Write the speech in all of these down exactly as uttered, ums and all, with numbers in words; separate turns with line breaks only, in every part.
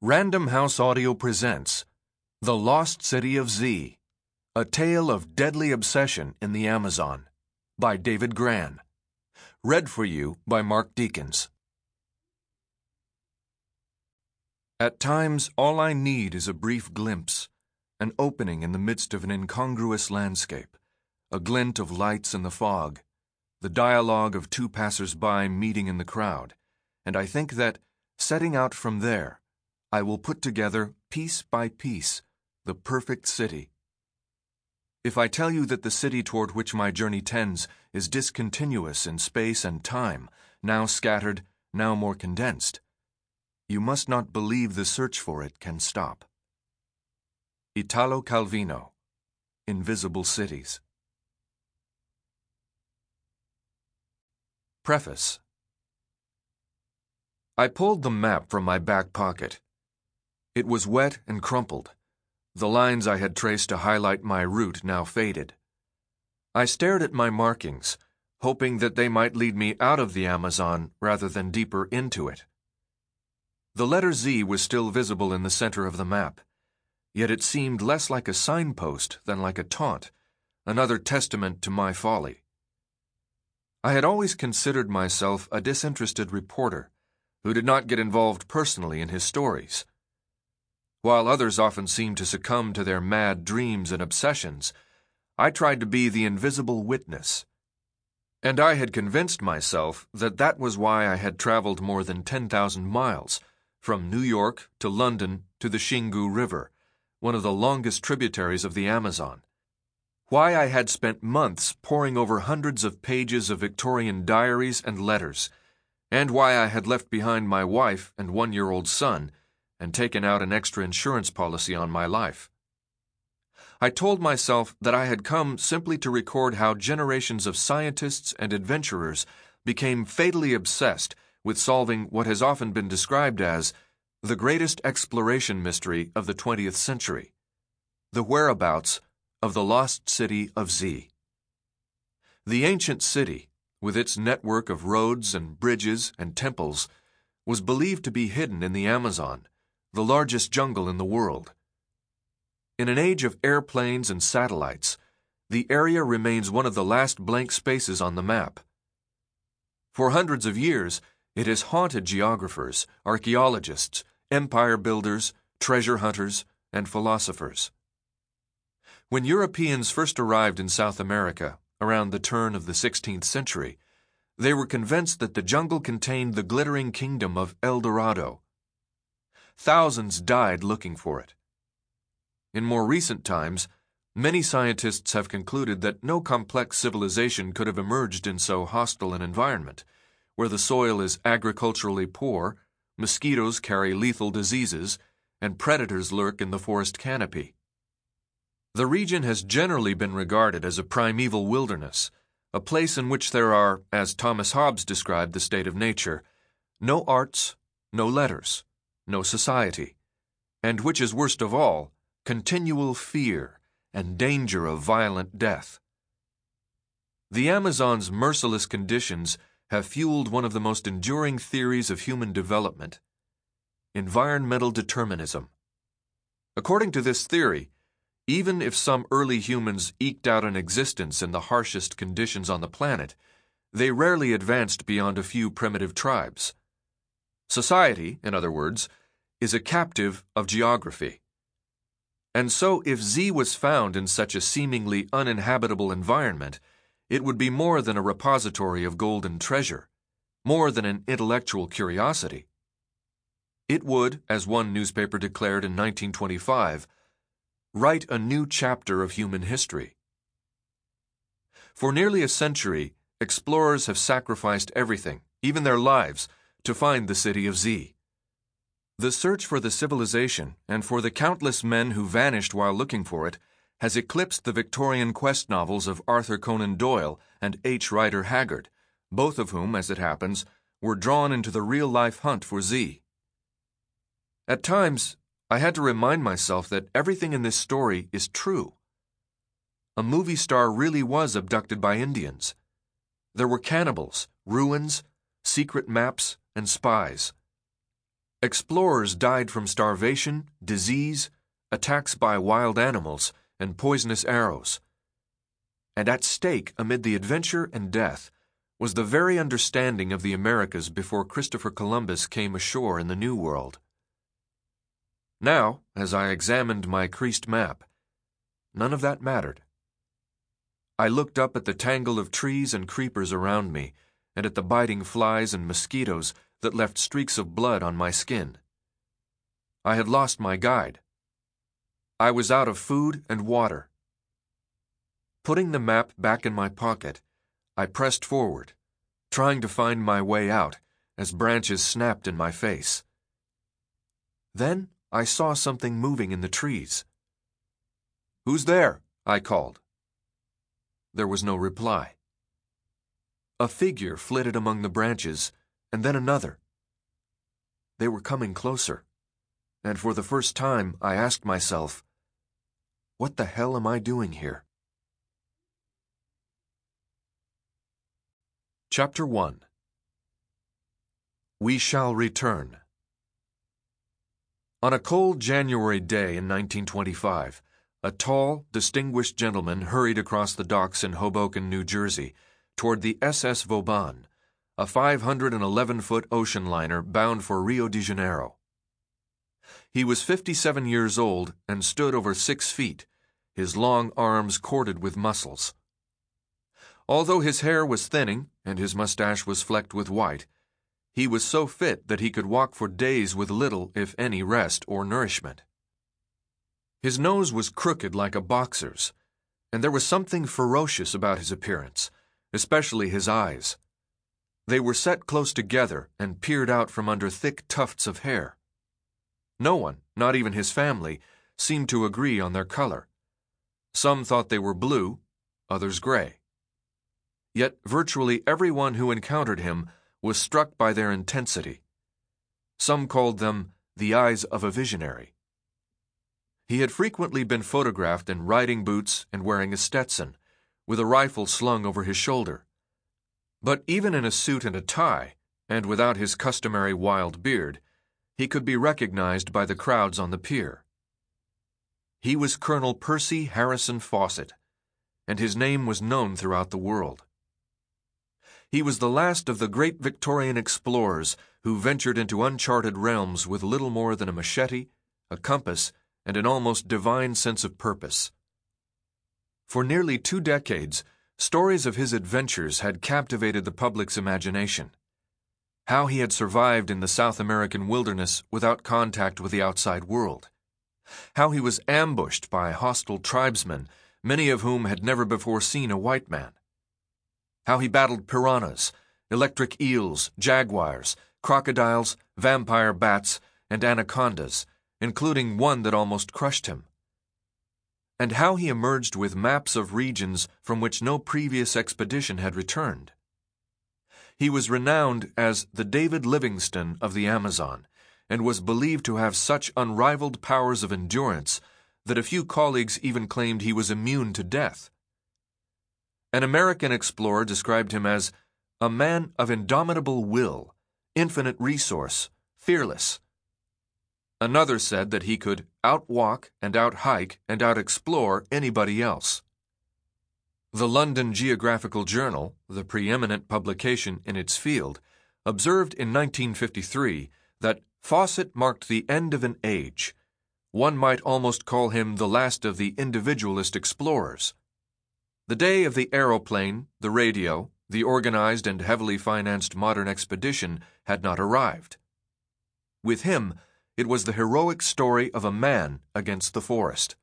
Random House Audio presents The Lost City of Z, A Tale of Deadly Obsession in the Amazon by David Grann. Read for you by Mark Deakins. At times, all I need is a brief glimpse, an opening in the midst of an incongruous landscape, a glint of lights in the fog, the dialogue of two passers-by meeting in the crowd, and I think that, setting out from there, I will put together, piece by piece, the perfect city. If I tell you that the city toward which my journey tends is discontinuous in space and time, now scattered, now more condensed, you must not believe the search for it can stop. Italo Calvino, Invisible Cities. Preface. I pulled the map from my back pocket. It was wet and crumpled. The lines I had traced to highlight my route now faded. I stared at my markings, hoping that they might lead me out of the Amazon rather than deeper into it. The letter Z was still visible in the center of the map, yet it seemed less like a signpost than like a taunt, another testament to my folly. I had always considered myself a disinterested reporter who did not get involved personally in his stories. While others often seemed to succumb to their mad dreams and obsessions, I tried to be the invisible witness. And I had convinced myself that that was why I had traveled more than ten thousand miles, from New York to London to the Xingu River, one of the longest tributaries of the Amazon. Why I had spent months poring over hundreds of pages of Victorian diaries and letters, and why I had left behind my wife and one-year-old son and taken out an extra insurance policy on my life. I told myself that I had come simply to record how generations of scientists and adventurers became fatally obsessed with solving what has often been described as the greatest exploration mystery of the twentieth century, the whereabouts of the lost city of Z. The ancient city, with its network of roads and bridges and temples, was believed to be hidden in the Amazon, the largest jungle in the world. In an age of airplanes and satellites, the area remains one of the last blank spaces on the map. For hundreds of years, it has haunted geographers, archaeologists, empire builders, treasure hunters, and philosophers. When Europeans first arrived in South America, around the turn of the sixteenth century, they were convinced that the jungle contained the glittering kingdom of El Dorado. Thousands died looking for it. In more recent times, many scientists have concluded that no complex civilization could have emerged in so hostile an environment, where the soil is agriculturally poor, mosquitoes carry lethal diseases, and predators lurk in the forest canopy. The region has generally been regarded as a primeval wilderness, a place in which there are, as Thomas Hobbes described the state of nature, no arts, no letters, no society, and which is worst of all, continual fear and danger of violent death. The Amazon's merciless conditions have fueled one of the most enduring theories of human development, environmental determinism. According to this theory, even if some early humans eked out an existence in the harshest conditions on the planet, they rarely advanced beyond a few primitive tribes. Society, in other words, is a captive of geography. And so if Z was found in such a seemingly uninhabitable environment, it would be more than a repository of golden treasure, more than an intellectual curiosity. It would, as one newspaper declared in nineteen twenty-five, write a new chapter of human history. For nearly a century, explorers have sacrificed everything, even their lives, to find the city of Z. The search for the civilization and for the countless men who vanished while looking for it has eclipsed the Victorian quest novels of Arthur Conan Doyle and H. Rider Haggard, both of whom, as it happens, were drawn into the real-life hunt for Z. At times, I had to remind myself that everything in this story is true. A movie star really was abducted by Indians. There were cannibals, ruins, secret maps, and spies. Explorers died from starvation, disease, attacks by wild animals, and poisonous arrows. And at stake amid the adventure and death was the very understanding of the Americas before Christopher Columbus came ashore in the New World. Now, as I examined my creased map, none of that mattered. I looked up at the tangle of trees and creepers around me, and at the biting flies and mosquitoes that left streaks of blood on my skin. I had lost my guide. I was out of food and water. Putting the map back in my pocket, I pressed forward, trying to find my way out as branches snapped in my face. Then I saw something moving in the trees. "Who's there?" I called. There was no reply. A figure flitted among the branches, and then another. They were coming closer, and for the first time I asked myself, what the hell am I doing here? Chapter one. We Shall Return. On a cold January day in nineteen twenty-five, a tall, distinguished gentleman hurried across the docks in Hoboken, New Jersey, toward the S S Vauban, a five hundred eleven foot ocean liner bound for Rio de Janeiro. He was fifty-seven years old and stood over six feet, his long arms corded with muscles. Although his hair was thinning and his mustache was flecked with white, he was so fit that he could walk for days with little, if any, rest or nourishment. His nose was crooked like a boxer's, and there was something ferocious about his appearance, especially his eyes. They were set close together and peered out from under thick tufts of hair. No one, not even his family, seemed to agree on their color. Some thought they were blue, others gray. Yet virtually everyone who encountered him was struck by their intensity. Some called them the eyes of a visionary. He had frequently been photographed in riding boots and wearing a Stetson, with a rifle slung over his shoulder. But even in a suit and a tie, and without his customary wild beard, he could be recognized by the crowds on the pier. He was Colonel Percy Harrison Fawcett, and his name was known throughout the world. He was the last of the great Victorian explorers who ventured into uncharted realms with little more than a machete, a compass, and an almost divine sense of purpose. For nearly two decades, stories of his adventures had captivated the public's imagination. How he had survived in the South American wilderness without contact with the outside world. How he was ambushed by hostile tribesmen, many of whom had never before seen a white man. How he battled piranhas, electric eels, jaguars, crocodiles, vampire bats, and anacondas, including one that almost crushed him. And how he emerged with maps of regions from which no previous expedition had returned. He was renowned as the David Livingstone of the Amazon, and was believed to have such unrivaled powers of endurance that a few colleagues even claimed he was immune to death. An American explorer described him as a man of indomitable will, infinite resource, fearless. Another said that he could outwalk and outhike and outexplore anybody else. The London Geographical Journal, the preeminent publication in its field, observed in nineteen fifty-three that Fawcett marked the end of an age. One might almost call him the last of the individualist explorers. The day of the aeroplane, the radio, the organized and heavily financed modern expedition had not arrived. With him, it was the heroic story of a man against the forest.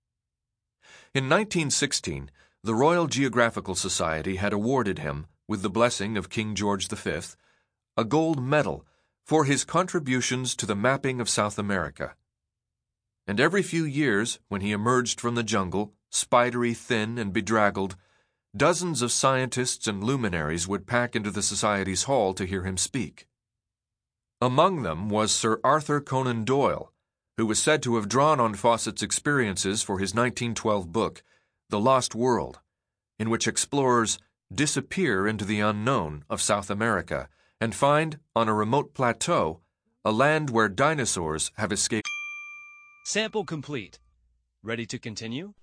In nineteen sixteen, the Royal Geographical Society had awarded him, with the blessing of King George the Fifth, a gold medal for his contributions to the mapping of South America. And every few years, when he emerged from the jungle, spidery, thin, and bedraggled, dozens of scientists and luminaries would pack into the Society's hall to hear him speak. Among them was Sir Arthur Conan Doyle, who was said to have drawn on Fawcett's experiences for his nineteen twelve book, The Lost World, in which explorers disappear into the unknown of South America and find, on a remote plateau, A land where dinosaurs have escaped.
Sample complete. Ready to continue?